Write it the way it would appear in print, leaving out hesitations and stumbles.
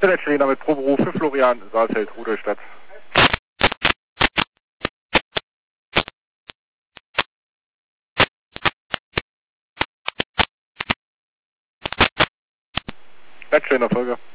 Select mit Proberuf für Florian Saalfeld, Rudolstadt. Select Folge.